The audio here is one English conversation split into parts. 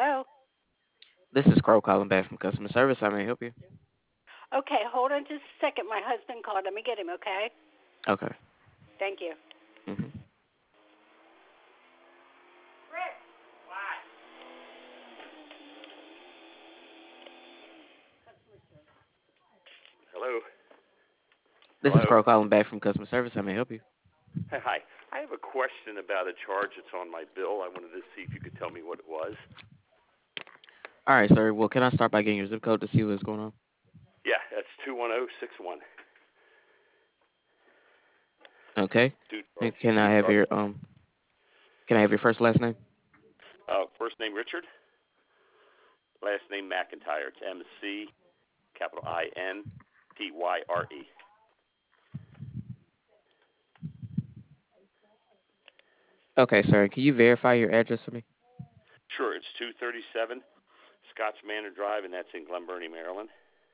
Hello? This is Crow calling back from customer service. How may I help you? Okay, hold on just a second. My husband called. Let me get him, okay? Okay. Thank you. hmm Hello? This is Hello? Crow calling back from customer service. How may I help you? Hi. I have a question about a charge that's on my bill. I wanted to see if you could tell me what it was. All right, sir. Well, can I start by getting your zip code to see what's going on? Yeah, that's 21061. Okay. Two And charges. can I Two have your charges. first last name? First name Richard. Last name McIntyre. It's MC, capital INTYRE. Okay, sir. Can you verify your address for me? Sure, it's 237 Scotch Manor Drive, and that's in Glen Burnie, Maryland.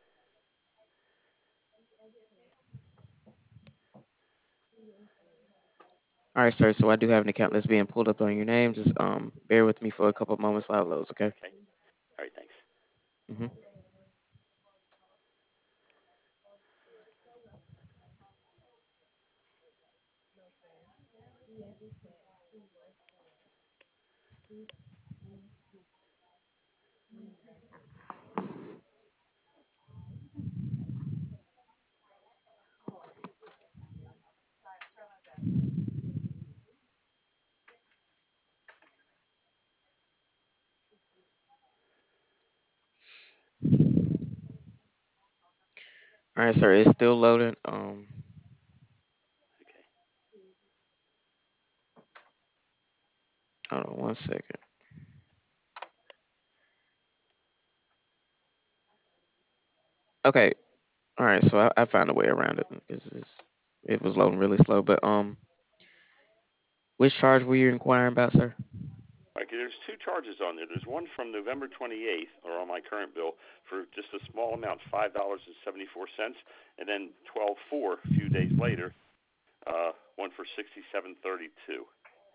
All right, sir. So I do have an account that's being pulled up on your name. Just bear with me for a couple of moments while it loads. Okay. Okay. All right, thanks. hmm All right, sir. It's still loading. Okay. Hold on one second. Okay. All right. So I found a way around it. It was loading really slow. But which charge were you inquiring about, sir? Okay, there's two charges on there. There's one from November 28th, or on my current bill, for just a small amount, $5.74, and then 12/4 a few days later, one for 67.32.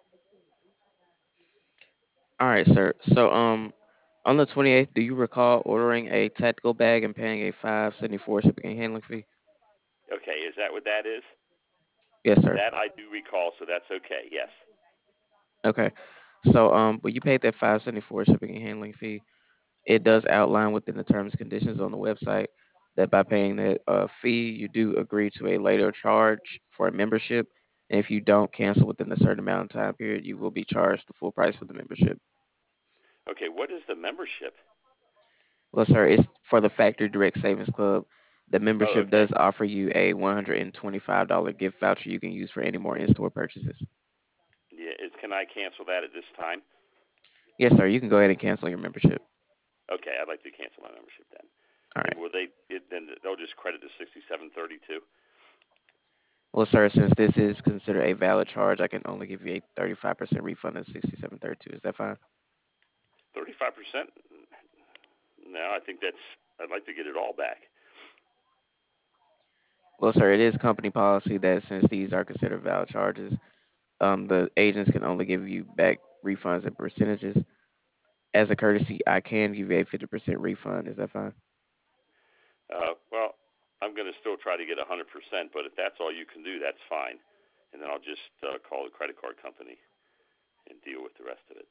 All right, sir. So on the 28th, do you recall ordering a tactical bag and paying a 5.74 shipping and handling fee? Okay, is that what that is? Yes, sir. That I do recall, so that's okay. Yes. Okay. So but you paid that 5.74 shipping and handling fee. It does outline within the terms and conditions on the website that by paying that fee, you do agree to a later charge for a membership. And if you don't cancel within a certain amount of time period, you will be charged the full price for the membership. Okay, what is the membership? Well, sir, it's for the Factory Direct Savings Club. The Oh, membership okay. does offer you a $125 gift voucher you can use for any more in-store purchases. Yeah, can I cancel that at this time? Yes, sir. You can go ahead and cancel your membership. Okay, I'd like to cancel my membership then. All And right. will then they'll just credit the 67.32? Well, sir, since this is considered a valid charge, I can only give you a 35% refund of 67.32. Is that fine? 35%? No, I think that's. I'd like to get it all back. Well, sir, it is company policy that since these are considered valid charges, the agents can only give you back refunds in percentages. As a courtesy, I can give you a 50% refund. Is that fine? Well, I'm going to still try to get 100%, but if that's all you can do, that's fine. And then I'll just call the credit card company and deal with the rest of it.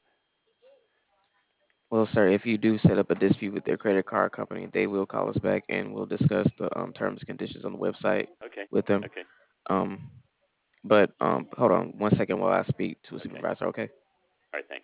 Well, sir, if you do set up a dispute with their credit card company, they will call us back and we'll discuss the terms and conditions on the website Okay. with them. Okay. Um, but hold on one second while I speak to a Okay. supervisor. Okay. All right. Thanks.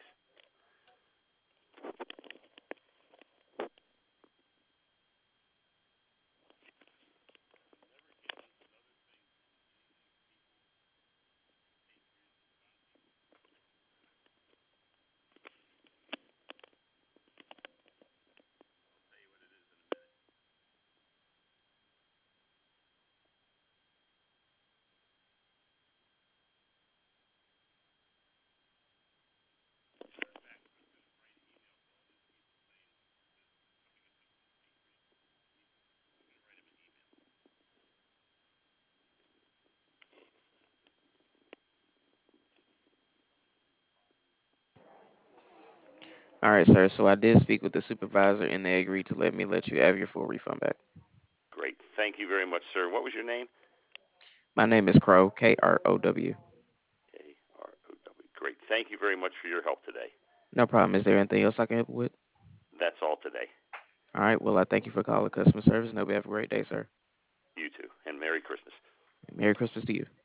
All right, sir. So I did speak with the supervisor, and they agreed to let you have your full refund back. Great. Thank you very much, sir. What was your name? My name is Crow, Krow. Krow. Great. Thank you very much for your help today. No problem. Is there anything else I can help with? That's all today. All right. Well, I thank you for calling customer service, and hope you have a great day, sir. You too. And Merry Christmas. Merry Christmas to you.